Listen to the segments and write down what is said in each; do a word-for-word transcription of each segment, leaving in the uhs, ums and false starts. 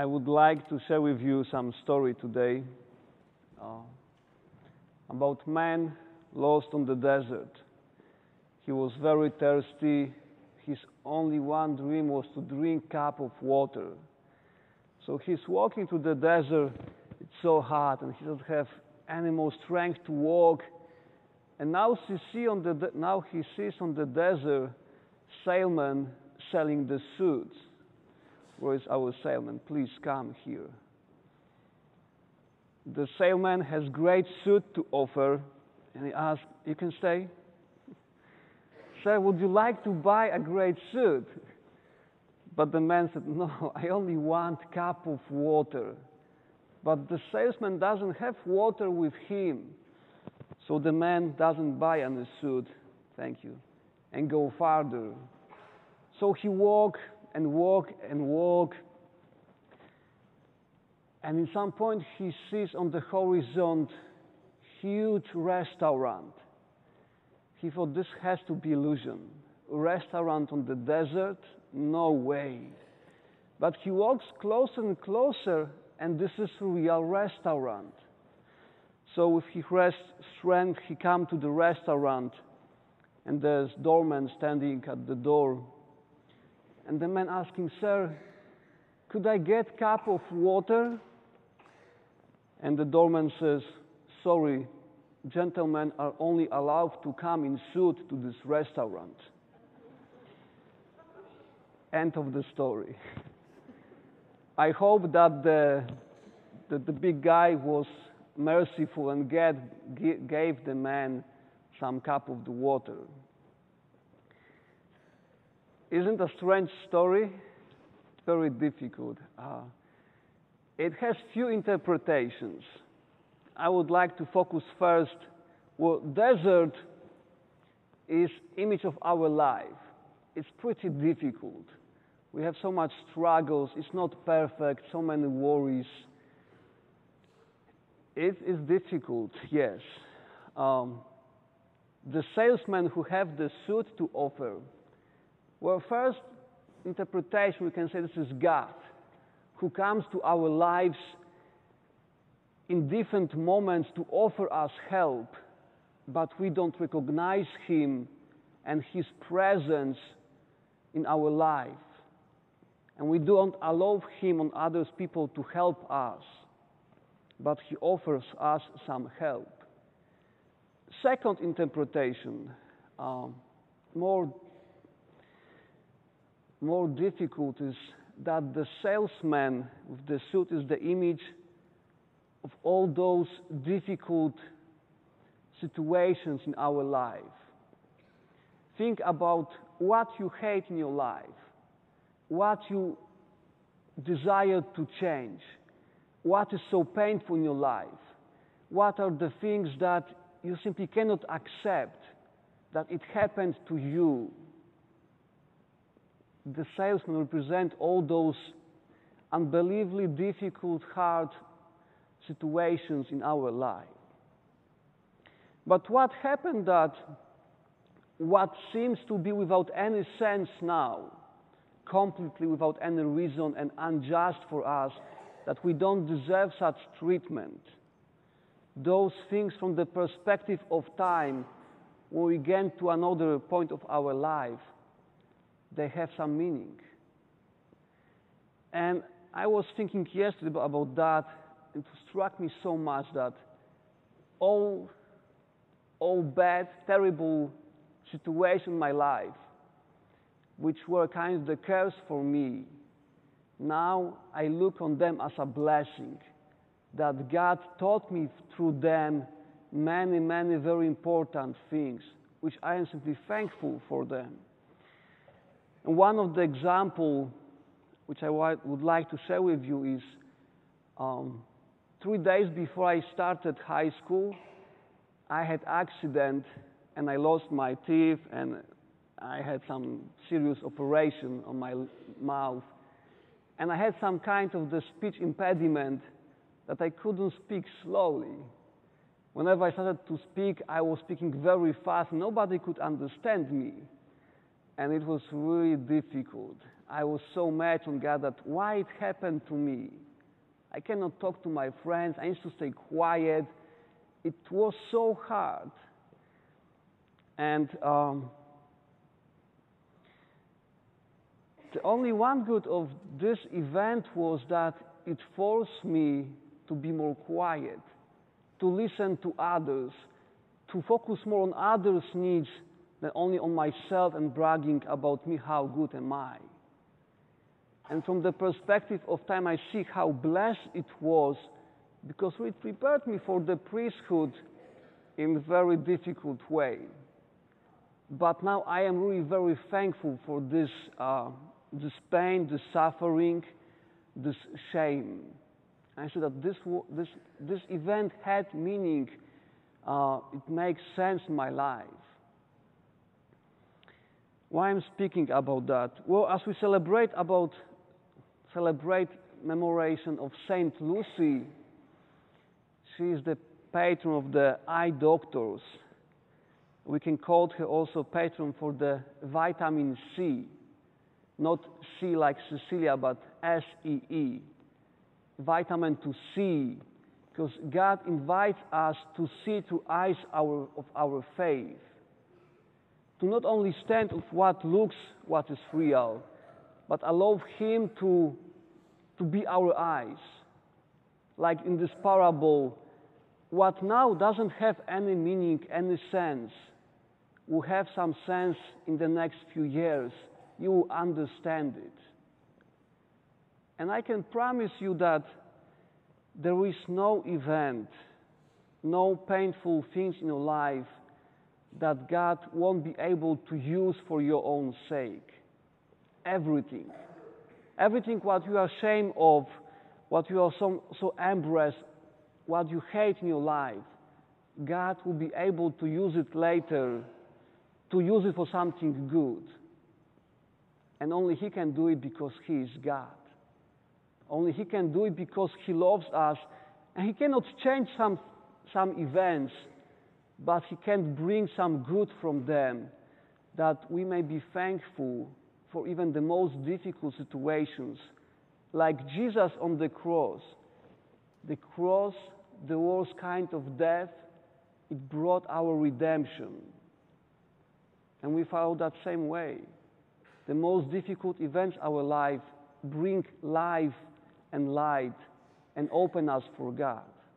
I would like to share with you some story today uh, about man lost on the desert. He was very thirsty. His only one dream was to drink a cup of water. So he's walking through the desert. It's so hot, and he doesn't have any more strength to walk. And now he, see on the, now he sees on the desert sailmen selling the suits. Where is our sailman? Please come here. The sailman has great suit to offer, and he asks, "You can stay? Sir, would you like to buy a great suit?" But the man said, "No, I only want a cup of water." But the salesman doesn't have water with him. So the man doesn't buy any suit, thank you, and go farther. So he walk and walk and walk. And in some point he sees on the horizon huge restaurant. He thought this has to be illusion. A restaurant on the desert? No way. But he walks closer and closer, and this is a real restaurant. So with his strength, he comes to the restaurant, and there's doorman standing at the door. And the man asking, "Sir, could I get a cup of water?" And the doorman says, "Sorry, gentlemen are only allowed to come in suit to this restaurant." End of the story. I hope that the, the, the big guy was merciful and get, gave the man some cup of the water. Isn't a strange story? Very difficult. Uh, it has few interpretations. I would like to focus first. Well, desert is image of our life. It's pretty difficult. We have so much struggles. It's not perfect. So many worries. It is difficult, yes. Um, the salesmen who have the suit to offer. Well, first interpretation, we can say this is God, who comes to our lives in different moments to offer us help, but we don't recognize Him and His presence in our life. And we don't allow Him and other people to help us, but He offers us some help. Second interpretation, um, more, more difficult, is that the salesman with the suit is the image of all those difficult situations in our life. Think about what you hate in your life, what you desire to change, what is so painful in your life, what are the things that you simply cannot accept that it happened to you. The salesman represents all those unbelievably difficult, hard situations in our life. But what happened that what seems to be without any sense now, completely without any reason and unjust for us, that we don't deserve such treatment, those things from the perspective of time, when we get to another point of our life, they have some meaning. And I was thinking yesterday about that, and it struck me so much that all, all bad, terrible situations in my life, which were kind of the curse for me, now I look on them as a blessing, that God taught me through them many, many very important things, which I am simply thankful for them. And one of the examples which I would like to share with you is um, three days before I started high school, I had an accident and I lost my teeth and I had some serious operation on my mouth. And I had some kind of the speech impediment that I couldn't speak slowly. Whenever I started to speak, I was speaking very fast. Nobody could understand me. And it was really difficult. I was so mad on God that why it happened to me. I cannot talk to my friends. I used to stay quiet. It was so hard. And um, the only one good of this event was that it forced me to be more quiet, to listen to others, to focus more on others' needs than only on myself and bragging about me, how good am I. And from the perspective of time, I see how blessed it was because it prepared me for the priesthood in a very difficult way. But now I am really very thankful for this, uh, this pain, this suffering, this shame. I see that this, this, this event had meaning. Uh, it makes sense in my life. Why I'm speaking about that? Well, as we celebrate about celebrate commemoration of Saint Lucy, she is the patron of the eye doctors. We can call her also patron for the vitamin C, not C like Cecilia, but S E E, vitamin to see, because God invites us to see through eyes our, of our faith, to not only stand of what looks, what is real, but allow Him to, to be our eyes. Like in this parable, what now doesn't have any meaning, any sense, will have some sense in the next few years. You will understand it. And I can promise you that there is no event, no painful things in your life that God won't be able to use for your own sake. Everything. Everything what you are ashamed of, what you are so, so embarrassed, what you hate in your life, God will be able to use it later, to use it for something good. And only He can do it because He is God. Only He can do it because He loves us, and He cannot change some, some events, but He can bring some good from them, that we may be thankful for even the most difficult situations. Like Jesus on the cross. The cross, the worst kind of death, it brought our redemption. And we follow that same way. The most difficult events in our life bring life and light and open us for God.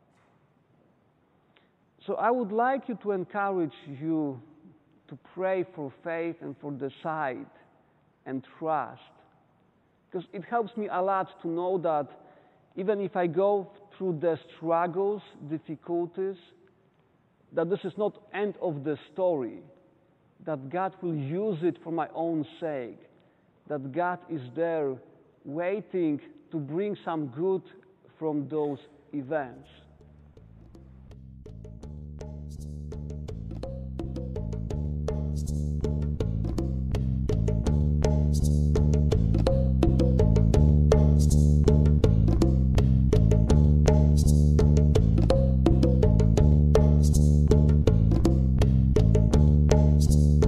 So I would like you to encourage you to pray for faith and for the sight and trust. Because it helps me a lot to know that even if I go through the struggles, difficulties, that this is not end of the story, that God will use it for my own sake, that God is there waiting to bring some good from those events. Thank you.